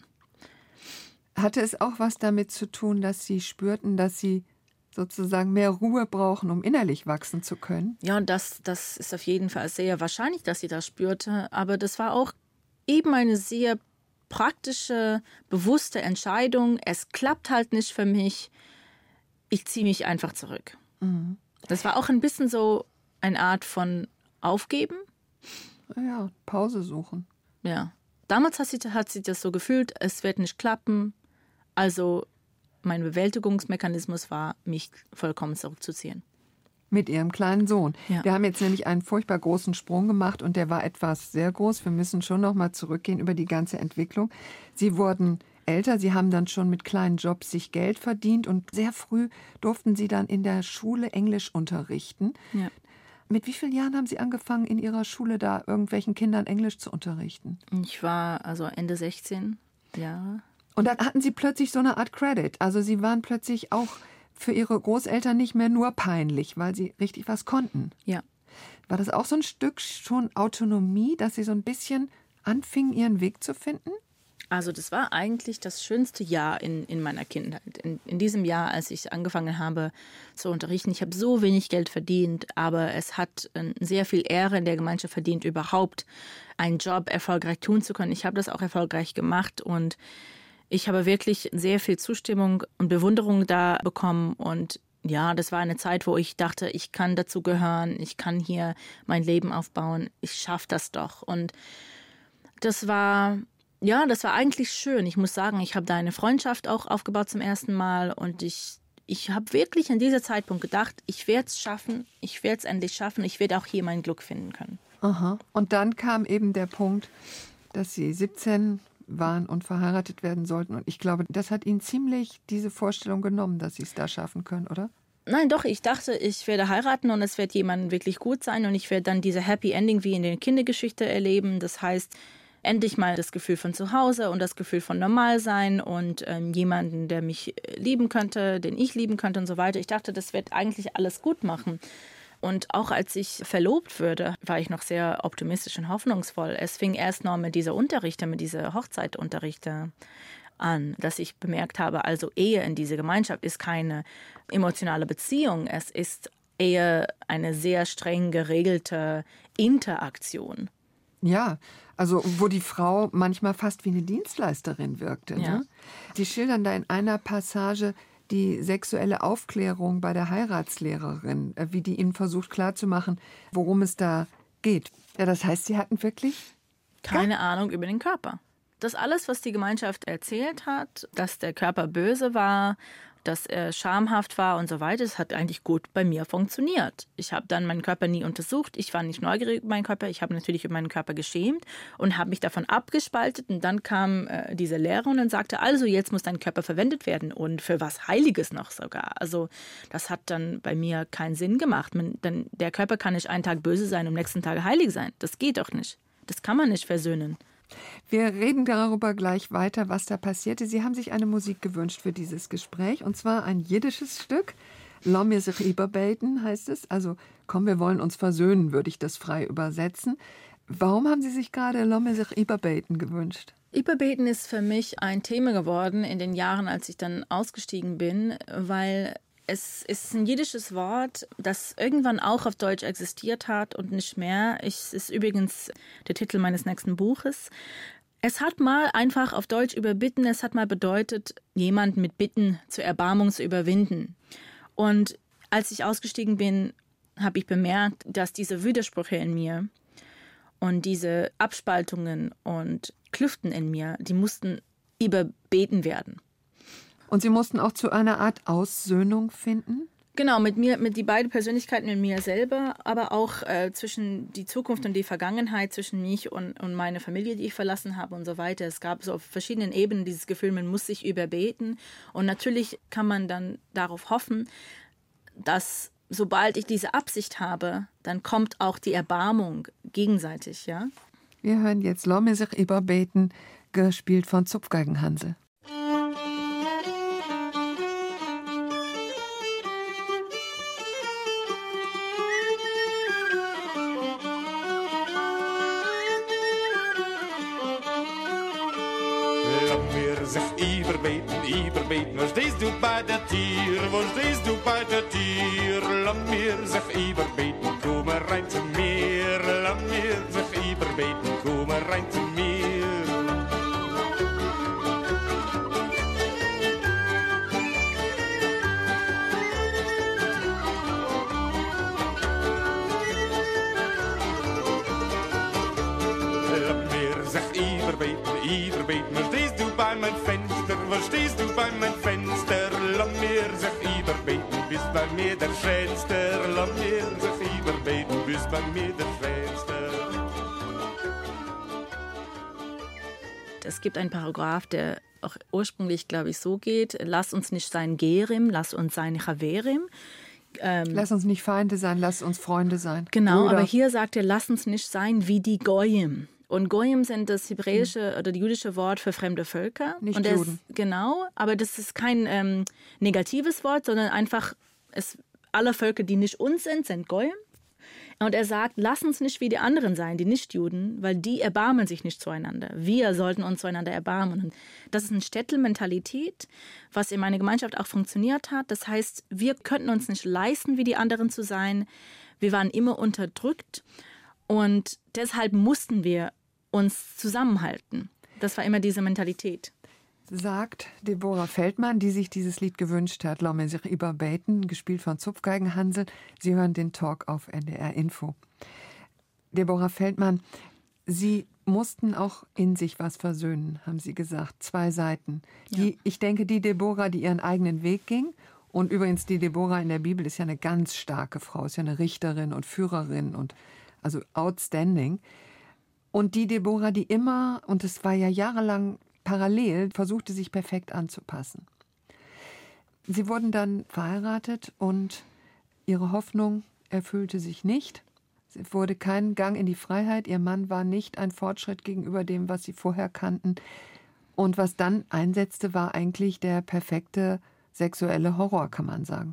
A: Hatte es auch was damit zu tun, dass Sie spürten, dass Sie sozusagen mehr Ruhe brauchen, um innerlich wachsen zu können?
B: Ja, und das ist auf jeden Fall sehr wahrscheinlich, dass sie das spürte. Aber das war auch eben eine sehr praktische, bewusste Entscheidung. Es klappt halt nicht für mich. Ich ziehe mich einfach zurück. Mhm. Das war auch ein bisschen so eine Art von Aufgeben.
A: Ja, Pause suchen.
B: Ja. Damals hat sie das so gefühlt, es wird nicht klappen. Also mein Bewältigungsmechanismus war, mich vollkommen zurückzuziehen.
A: Mit Ihrem kleinen Sohn.
B: Ja.
A: Wir haben jetzt nämlich einen furchtbar großen Sprung gemacht und der war etwas sehr groß. Wir müssen schon noch mal zurückgehen über die ganze Entwicklung. Sie wurden älter, Sie haben dann schon mit kleinen Jobs sich Geld verdient und sehr früh durften Sie dann in der Schule Englisch unterrichten.
B: Ja.
A: Mit wie vielen Jahren haben Sie angefangen, in Ihrer Schule da irgendwelchen Kindern Englisch zu unterrichten?
B: Ich war also Ende 16 Jahre.
A: Und dann hatten Sie plötzlich so eine Art Credit. Also Sie waren plötzlich auch für Ihre Großeltern nicht mehr nur peinlich, weil Sie richtig was konnten.
B: Ja.
A: War das auch so ein Stück schon Autonomie, dass Sie so ein bisschen anfingen, Ihren Weg zu finden?
B: Also das war eigentlich das schönste Jahr in meiner Kindheit. In diesem Jahr, als ich angefangen habe zu unterrichten. Ich habe so wenig Geld verdient, aber es hat sehr viel Ehre in der Gemeinschaft verdient, überhaupt einen Job erfolgreich tun zu können. Ich habe das auch erfolgreich gemacht und ich habe wirklich sehr viel Zustimmung und Bewunderung da bekommen und ja, das war eine Zeit, wo ich dachte, ich kann dazu gehören, ich kann hier mein Leben aufbauen, ich schaffe das doch. Und das war eigentlich schön. Ich muss sagen, ich habe da eine Freundschaft auch aufgebaut zum ersten Mal und ich habe wirklich an diesem Zeitpunkt gedacht, ich werde es schaffen, ich werde es endlich schaffen, ich werde auch hier mein Glück finden können.
A: Aha. Und dann kam eben der Punkt, dass Sie 17 waren und verheiratet werden sollten. Und ich glaube, das hat Ihnen ziemlich diese Vorstellung genommen, dass Sie es da schaffen können, oder?
B: Nein, doch, ich dachte, ich werde heiraten und es wird jemand wirklich gut sein und ich werde dann diese Happy Ending wie in der Kindergeschichte erleben. Das heißt, endlich mal das Gefühl von zu Hause und das Gefühl von normal sein und jemanden, der mich lieben könnte, den ich lieben könnte und so weiter. Ich dachte, das wird eigentlich alles gut machen. Und auch als ich verlobt wurde, war ich noch sehr optimistisch und hoffnungsvoll. Es fing erst noch mit dieser Unterrichte, mit dieser Hochzeitunterrichte an, dass ich bemerkt habe, also Ehe in dieser Gemeinschaft ist keine emotionale Beziehung. Es ist eher eine sehr streng geregelte Interaktion.
A: Ja, also wo die Frau manchmal fast wie eine Dienstleisterin wirkte.
B: Ja.
A: Ne? Sie schildern da in einer Passage die sexuelle Aufklärung bei der Heiratslehrerin, wie die ihnen versucht klarzumachen, worum es da geht. Ja, das heißt, Sie hatten wirklich
B: keine Ahnung über den Körper. Das alles, was die Gemeinschaft erzählt hat, dass der Körper böse war, dass er schamhaft war und so weiter, das hat eigentlich gut bei mir funktioniert. Ich habe dann meinen Körper nie untersucht, ich war nicht neugierig über meinen Körper, ich habe natürlich über meinen Körper geschämt und habe mich davon abgespaltet und dann kam diese Lehrerin und sagte, also jetzt muss dein Körper verwendet werden und für was Heiliges noch sogar. Also das hat dann bei mir keinen Sinn gemacht, denn der Körper kann nicht einen Tag böse sein und am nächsten Tag heilig sein. Das geht doch nicht. Das kann man nicht versöhnen.
A: Wir reden darüber gleich weiter, was da passierte. Sie haben sich eine Musik gewünscht für dieses Gespräch, und zwar ein jiddisches Stück. Lass mir sich überbeten heißt es. Also, komm, wir wollen uns versöhnen, würde ich das frei übersetzen. Warum haben Sie sich gerade Lass mir sich überbeten gewünscht?
B: Überbeten ist für mich ein Thema geworden in den Jahren, als ich dann ausgestiegen bin, weil es ist ein jiddisches Wort, das irgendwann auch auf Deutsch existiert hat und nicht mehr. Es ist übrigens der Titel meines nächsten Buches. Es hat mal einfach auf Deutsch überbitten, es hat mal bedeutet, jemanden mit Bitten zur Erbarmung zu überwinden. Und als ich ausgestiegen bin, habe ich bemerkt, dass diese Widersprüche in mir und diese Abspaltungen und Klüften in mir, die mussten überbeten werden.
A: Und Sie mussten auch zu einer Art Aussöhnung finden?
B: Genau, mit die beiden Persönlichkeiten, mit mir selber, aber auch zwischen die Zukunft und die Vergangenheit, zwischen mich und meine Familie, die ich verlassen habe und so weiter. Es gab so auf verschiedenen Ebenen dieses Gefühl, man muss sich überbeten. Und natürlich kann man dann darauf hoffen, dass sobald ich diese Absicht habe, dann kommt auch die Erbarmung gegenseitig, ja.
A: Wir hören jetzt Lass mich sich überbeten, gespielt von Zupfgeigenhansel.
C: Überbeten, wo stehst du bei der Tür, wo stehst du bei der Tür? Lass mir sich überbeten, komm rein zu mir. Lass mir sich überbeten, komm rein zu mir. Lass mir sich überbeten, wo stehst du bei mein Fenster? Wo stehst du bei mein Fenster? Lass mir sich überbeten, bist bei mir der Schönste. Lass mir sich überbeten, bist bei mir der Schönste.
B: Es gibt einen Paragraph, der auch ursprünglich, glaube ich, so geht: Lass uns nicht sein Gerim, lass uns sein Chaverim.
A: Lass uns nicht Feinde sein, lass uns Freunde sein.
B: Genau,
A: Brüder.
B: aber hier sagt er, lass uns nicht sein wie die Goyim. Und Goyim sind das hebräische oder das jüdische Wort für fremde Völker.
A: Nicht
B: und
A: Juden.
B: Genau, aber das ist kein negatives Wort, sondern einfach, alle Völker, die nicht uns sind Goyim. Und er sagt, lass uns nicht wie die anderen sein, die Nichtjuden, weil die erbarmen sich nicht zueinander. Wir sollten uns zueinander erbarmen. Und das ist eine Städtelmentalität, was in meiner Gemeinschaft auch funktioniert hat. Das heißt, wir könnten uns nicht leisten, wie die anderen zu sein. Wir waren immer unterdrückt und deshalb mussten wir uns zusammenhalten. Das war immer diese Mentalität.
A: Sagt Deborah Feldmann, die sich dieses Lied gewünscht hat, Lass mich sich überbeten, gespielt von Zupfgeigenhansel. Sie hören den Talk auf NDR Info. Deborah Feldmann, Sie mussten auch in sich was versöhnen, haben Sie gesagt. 2 Seiten.
B: Ja.
A: Ich denke, die Deborah, die ihren eigenen Weg ging, und übrigens die Deborah in der Bibel ist ja eine ganz starke Frau, ist ja eine Richterin und Führerin und also outstanding. Und die Deborah, die immer, und es war ja jahrelang parallel, versuchte sich perfekt anzupassen. Sie wurden dann verheiratet und ihre Hoffnung erfüllte sich nicht. Es wurde kein Gang in die Freiheit. Ihr Mann war nicht ein Fortschritt gegenüber dem, was sie vorher kannten. Und was dann einsetzte, war eigentlich der perfekte sexuelle Horror, kann man sagen.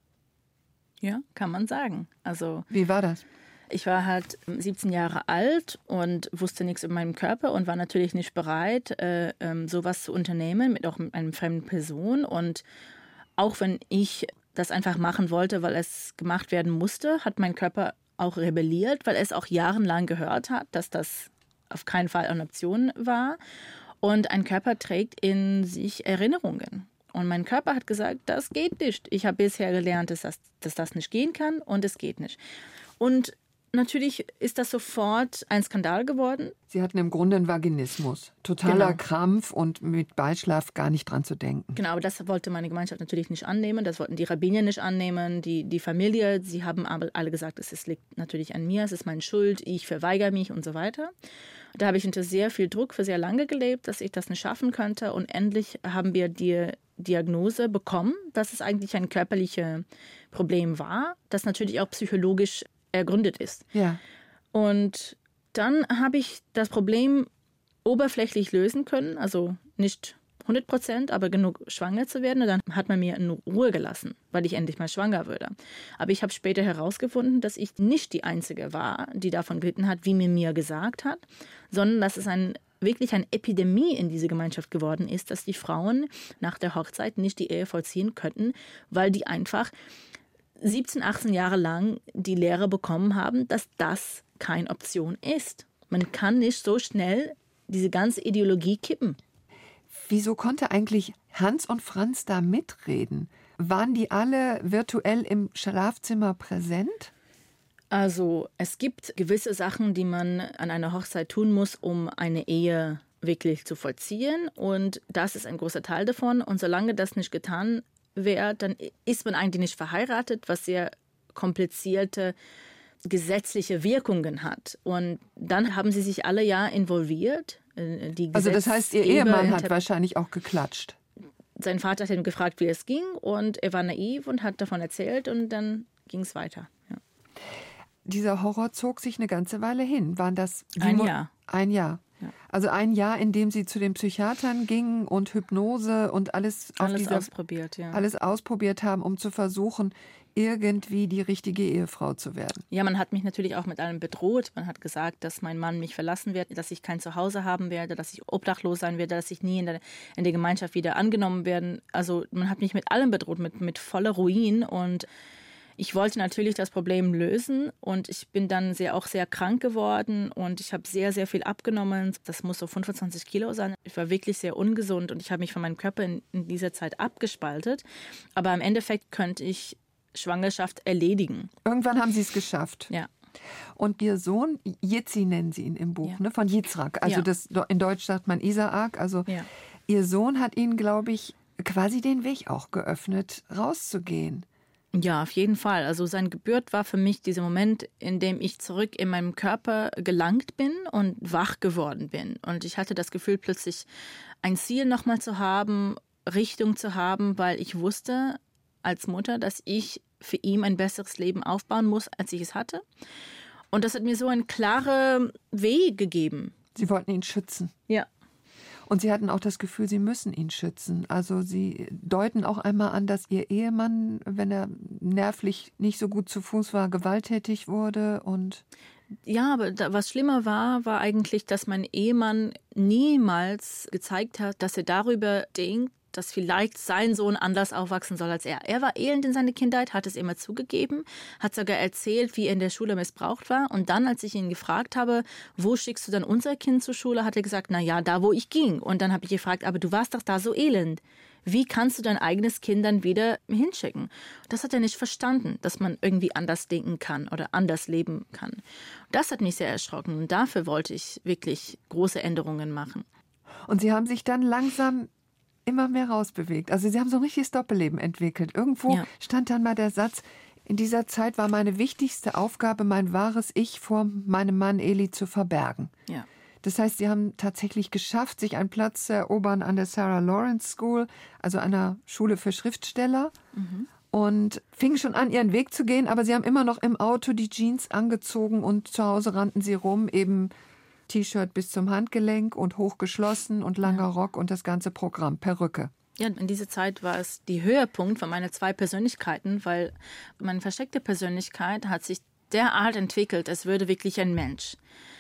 B: Ja, kann man sagen. Also
A: wie war das?
B: Ich war halt 17 Jahre alt und wusste nichts über meinen Körper und war natürlich nicht bereit, sowas zu unternehmen, auch mit einer fremden Person. Und auch wenn ich das einfach machen wollte, weil es gemacht werden musste, hat mein Körper auch rebelliert, weil es auch jahrelang gehört hat, dass das auf keinen Fall eine Option war. Und ein Körper trägt in sich Erinnerungen. Und mein Körper hat gesagt, das geht nicht. Ich habe bisher gelernt, dass das nicht gehen kann und es geht nicht. Und natürlich ist das sofort ein Skandal geworden.
A: Sie hatten im Grunde einen Vaginismus. Totaler Krampf und mit Beischlaf gar nicht dran zu denken.
B: Genau, aber das wollte meine Gemeinschaft natürlich nicht annehmen. Das wollten die Rabbiner nicht annehmen, die Familie. Sie haben aber alle gesagt, es liegt natürlich an mir, es ist meine Schuld, ich verweigere mich und so weiter. Da habe ich unter sehr viel Druck für sehr lange gelebt, dass ich das nicht schaffen könnte. Und endlich haben wir die Diagnose bekommen, dass es eigentlich ein körperliches Problem war, das natürlich auch psychologisch ergründet ist.
A: Ja.
B: Und dann habe ich das Problem oberflächlich lösen können, also nicht 100%, aber genug schwanger zu werden. Und dann hat man mir in Ruhe gelassen, weil ich endlich mal schwanger würde. Aber ich habe später herausgefunden, dass ich nicht die Einzige war, die davon gelitten hat, wie man mir gesagt hat, sondern dass es wirklich eine Epidemie in dieser Gemeinschaft geworden ist, dass die Frauen nach der Hochzeit nicht die Ehe vollziehen könnten, weil die einfach 17, 18 Jahre lang die Lehre bekommen haben, dass das keine Option ist. Man kann nicht so schnell diese ganze Ideologie kippen.
A: Wieso konnte eigentlich Hans und Franz da mitreden? Waren die alle virtuell im Schlafzimmer präsent?
B: Also es gibt gewisse Sachen, die man an einer Hochzeit tun muss, um eine Ehe wirklich zu vollziehen. Und das ist ein großer Teil davon. Und solange das nicht getan wird, dann ist man eigentlich nicht verheiratet, was sehr komplizierte gesetzliche Wirkungen hat. Und dann haben sie sich alle ja involviert.
A: Also das heißt, Ihr Ehemann hat wahrscheinlich auch geklatscht.
B: Sein Vater hat ihn gefragt, wie es ging, und er war naiv und hat davon erzählt, und dann ging es weiter. Ja.
A: Dieser Horror zog sich eine ganze Weile hin. Waren das
B: ein Jahr?
A: Ein Jahr. Ja. Also ein Jahr, in dem Sie zu den Psychiatern gingen und Hypnose und alles
B: ausprobiert, ja.
A: Alles ausprobiert haben, um zu versuchen, irgendwie die richtige Ehefrau zu werden.
B: Ja, man hat mich natürlich auch mit allem bedroht. Man hat gesagt, dass mein Mann mich verlassen wird, dass ich kein Zuhause haben werde, dass ich obdachlos sein werde, dass ich nie in der Gemeinschaft wieder angenommen werde. Also man hat mich mit allem bedroht, mit voller Ruin. Und ich wollte natürlich das Problem lösen, und ich bin dann auch sehr krank geworden, und ich habe sehr, sehr viel abgenommen. Das muss so 25 Kilo sein. Ich war wirklich sehr ungesund, und ich habe mich von meinem Körper in dieser Zeit abgespaltet. Aber im Endeffekt könnte ich Schwangerschaft erledigen.
A: Irgendwann haben Sie es geschafft.
B: Ja.
A: Und Ihr Sohn, Jitzi nennen Sie ihn im Buch, ne? Von Yitzhak. Also in Deutsch sagt man Isaak. Also Ihr Sohn hat Ihnen, glaube ich, quasi den Weg auch geöffnet, rauszugehen.
B: Ja, auf jeden Fall. Also seine Geburt war für mich dieser Moment, in dem ich zurück in meinem Körper gelangt bin und wach geworden bin. Und ich hatte das Gefühl, plötzlich ein Ziel nochmal zu haben, Richtung zu haben, weil ich wusste als Mutter, dass ich für ihn ein besseres Leben aufbauen muss, als ich es hatte. Und das hat mir so einen klaren Weg gegeben.
A: Sie wollten ihn schützen.
B: Ja.
A: Und Sie hatten auch das Gefühl, Sie müssen ihn schützen. Also Sie deuten auch einmal an, dass Ihr Ehemann, wenn er nervlich nicht so gut zu Fuß war, gewalttätig wurde. Und
B: ja, aber was schlimmer war eigentlich, dass mein Ehemann niemals gezeigt hat, dass er darüber denkt, dass vielleicht sein Sohn anders aufwachsen soll als er. Er war elend in seiner Kindheit, hat es immer zugegeben, hat sogar erzählt, wie er in der Schule missbraucht war. Und dann, als ich ihn gefragt habe, wo schickst du dann unser Kind zur Schule, hat er gesagt, na ja, da, wo ich ging. Und dann habe ich gefragt, aber du warst doch da so elend. Wie kannst du dein eigenes Kind dann wieder hinschicken? Das hat er nicht verstanden, dass man irgendwie anders denken kann oder anders leben kann. Das hat mich sehr erschrocken, und dafür wollte ich wirklich große Änderungen machen.
A: Und Sie haben sich dann langsam immer mehr rausbewegt. Also Sie haben so ein richtiges Doppelleben entwickelt. Irgendwo stand dann mal der Satz, in dieser Zeit war meine wichtigste Aufgabe, mein wahres Ich vor meinem Mann Eli zu verbergen.
B: Ja.
A: Das heißt, Sie haben tatsächlich geschafft, sich einen Platz zu erobern an der Sarah Lawrence School, also einer Schule für Schriftsteller. Und fingen schon an, Ihren Weg zu gehen, aber Sie haben immer noch im Auto die Jeans angezogen, und zu Hause rannten Sie rum, eben T-Shirt bis zum Handgelenk und hochgeschlossen und langer Rock und das ganze Programm, Perücke.
B: Ja, in dieser Zeit war es die Höhepunkt von meinen 2 Persönlichkeiten, weil meine versteckte Persönlichkeit hat sich derart entwickelt, als würde wirklich ein Mensch.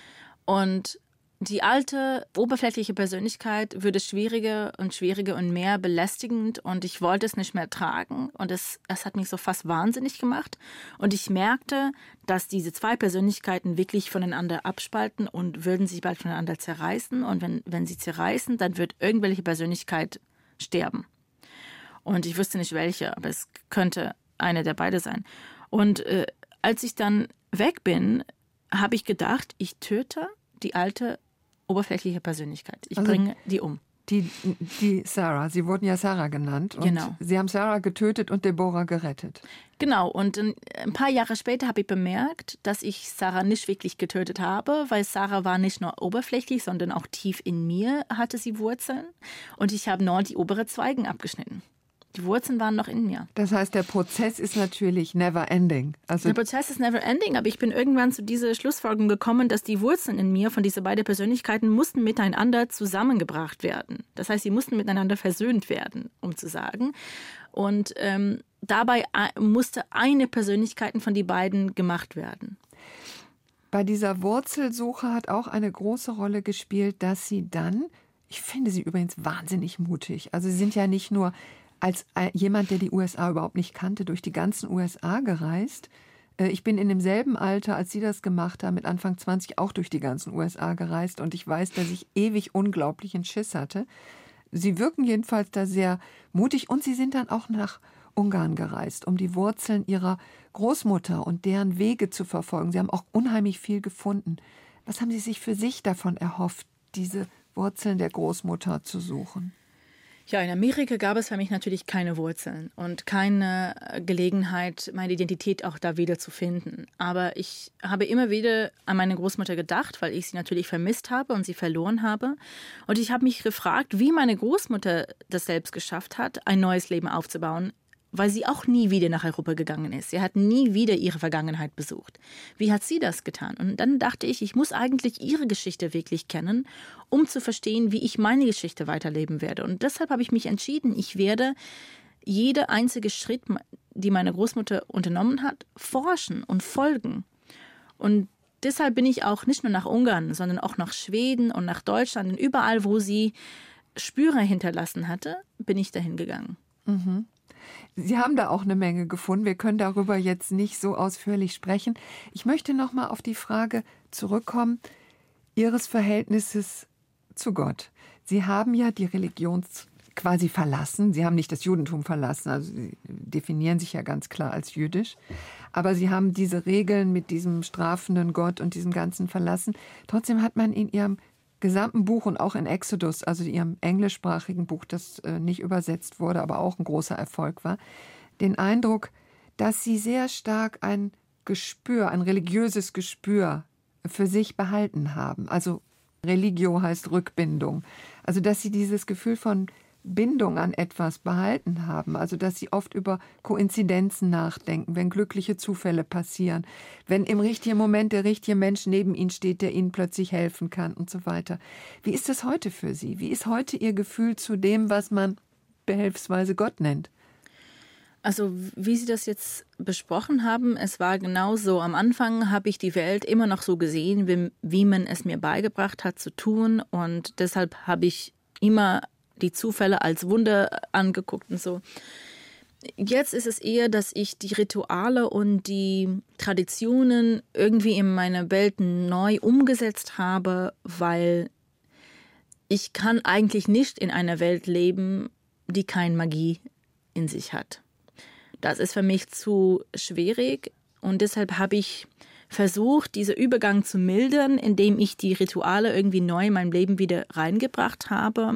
B: Und die alte, oberflächliche Persönlichkeit würde schwieriger und mehr belästigend, und ich wollte es nicht mehr tragen, und es hat mich so fast wahnsinnig gemacht, und ich merkte, dass diese 2 Persönlichkeiten wirklich voneinander abspalten und würden sich bald voneinander zerreißen, und wenn sie zerreißen, dann wird irgendwelche Persönlichkeit sterben. Und ich wusste nicht welche, aber es könnte eine der beiden sein. Und als ich dann weg bin, habe ich gedacht, ich töte die alte oberflächliche Persönlichkeit. Ich bringe die um.
A: Die Sarah, Sie wurden ja Sarah genannt. Und
B: genau.
A: Sie haben Sarah getötet und Deborah gerettet.
B: Genau, und ein paar Jahre später habe ich bemerkt, dass ich Sarah nicht wirklich getötet habe, weil Sarah war nicht nur oberflächlich, sondern auch tief in mir hatte sie Wurzeln. Und ich habe nur die oberen Zweigen abgeschnitten. Die Wurzeln waren noch in mir.
A: Das heißt, der Prozess ist natürlich never ending. Also
B: der Prozess ist never ending, aber ich bin irgendwann zu dieser Schlussfolgerung gekommen, dass die Wurzeln in mir von diesen beiden Persönlichkeiten mussten miteinander zusammengebracht werden. Das heißt, sie mussten miteinander versöhnt werden, um zu sagen. Und dabei musste eine Persönlichkeit von die beiden gemacht werden.
A: Bei dieser Wurzelsuche hat auch eine große Rolle gespielt, dass Sie dann, ich finde Sie übrigens wahnsinnig mutig, also Sie sind ja nicht nur als jemand, der die USA überhaupt nicht kannte, durch die ganzen USA gereist. Ich bin in demselben Alter, als Sie das gemacht haben, mit Anfang 20 auch durch die ganzen USA gereist. Und ich weiß, dass ich ewig unglaublichen Schiss hatte. Sie wirken jedenfalls da sehr mutig. Und Sie sind dann auch nach Ungarn gereist, um die Wurzeln Ihrer Großmutter und deren Wege zu verfolgen. Sie haben auch unheimlich viel gefunden. Was haben Sie sich für sich davon erhofft, diese Wurzeln der Großmutter zu suchen?
B: Ja, in Amerika gab es für mich natürlich keine Wurzeln und keine Gelegenheit, meine Identität auch da wieder zu finden. Aber ich habe immer wieder an meine Großmutter gedacht, weil ich sie natürlich vermisst habe und sie verloren habe. Und ich habe mich gefragt, wie meine Großmutter das selbst geschafft hat, ein neues Leben aufzubauen, weil sie auch nie wieder nach Europa gegangen ist. Sie hat nie wieder ihre Vergangenheit besucht. Wie hat sie das getan? Und dann dachte ich muss eigentlich ihre Geschichte wirklich kennen, um zu verstehen, wie ich meine Geschichte weiterleben werde. Und deshalb habe ich mich entschieden, ich werde jede einzige Schritt, die meine Großmutter unternommen hat, forschen und folgen. Und deshalb bin ich auch nicht nur nach Ungarn, sondern auch nach Schweden und nach Deutschland. Und überall, wo sie Spuren hinterlassen hatte, bin ich dahin gegangen.
A: Mhm. Sie haben da auch eine Menge gefunden. Wir können darüber jetzt nicht so ausführlich sprechen. Ich möchte noch mal auf die Frage zurückkommen, Ihres Verhältnisses zu Gott. Sie haben ja die Religion quasi verlassen. Sie haben nicht das Judentum verlassen, also Sie definieren sich ja ganz klar als jüdisch. Aber Sie haben diese Regeln mit diesem strafenden Gott und diesem Ganzen verlassen. Trotzdem hat man in Ihrem gesamten Buch und auch in Exodus, also Ihrem englischsprachigen Buch, das nicht übersetzt wurde, aber auch ein großer Erfolg war, den Eindruck, dass Sie sehr stark ein Gespür, ein religiöses Gespür für sich behalten haben. Also Religio heißt Rückbindung. Also dass Sie dieses Gefühl von Bindung an etwas behalten haben. Also dass Sie oft über Koinzidenzen nachdenken, wenn glückliche Zufälle passieren, wenn im richtigen Moment der richtige Mensch neben Ihnen steht, der Ihnen plötzlich helfen kann und so weiter. Wie ist das heute für Sie? Wie ist heute Ihr Gefühl zu dem, was man behelfsweise Gott nennt?
B: Also wie Sie das jetzt besprochen haben, es war genau so. Am Anfang habe ich die Welt immer noch so gesehen, wie man es mir beigebracht hat zu tun. Und deshalb habe ich immer die Zufälle als Wunder angeguckt und so. Jetzt ist es eher, dass ich die Rituale und die Traditionen irgendwie in meiner Welt neu umgesetzt habe, weil ich kann eigentlich nicht in einer Welt leben, die keine Magie in sich hat. Das ist für mich zu schwierig und deshalb habe ich versucht, diesen Übergang zu mildern, indem ich die Rituale irgendwie neu in mein Leben wieder reingebracht habe.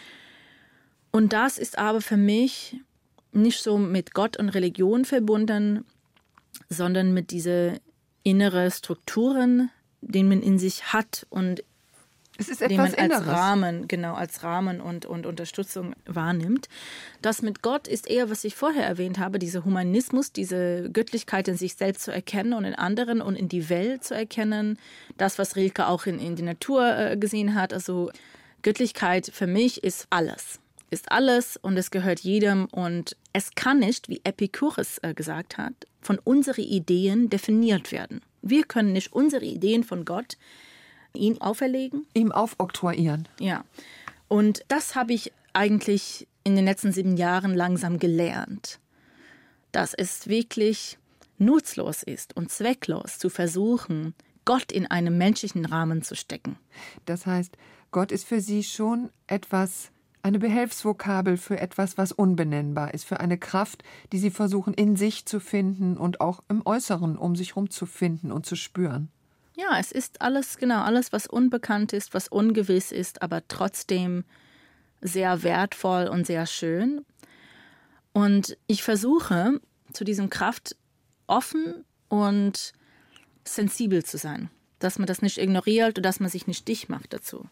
B: Und das ist aber für mich nicht so mit Gott und Religion verbunden, sondern mit diesen inneren Strukturen, die man in sich hat und
A: es ist
B: den man
A: etwas
B: als Rahmen und Unterstützung wahrnimmt. Das mit Gott ist eher, was ich vorher erwähnt habe, dieser Humanismus, diese Göttlichkeit in sich selbst zu erkennen und in anderen und in die Welt zu erkennen. Das, was Rilke auch in die Natur gesehen hat. Also Göttlichkeit für mich ist alles. Ist alles und es gehört jedem und es kann nicht, wie Epikuros gesagt hat, von unseren Ideen definiert werden. Wir können nicht unsere Ideen von Gott ihm auferlegen.
A: Ihm aufoktroyieren.
B: Ja, und das habe ich eigentlich in den letzten 7 Jahren langsam gelernt, dass es wirklich nutzlos ist und zwecklos zu versuchen, Gott in einen menschlichen Rahmen zu stecken.
A: Das heißt, Gott ist für Sie schon eine Behelfsvokabel für etwas, was unbenennbar ist, für eine Kraft, die Sie versuchen in sich zu finden und auch im Äußeren um sich herum zu finden und zu spüren.
B: Ja, es ist alles, was unbekannt ist, was ungewiss ist, aber trotzdem sehr wertvoll und sehr schön. Und ich versuche, zu diesem Kraft offen und sensibel zu sein, dass man das nicht ignoriert und dass man sich nicht dicht macht dazu.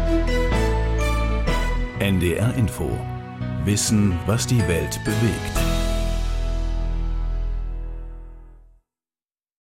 D: NDR Info. Wissen, was die Welt bewegt.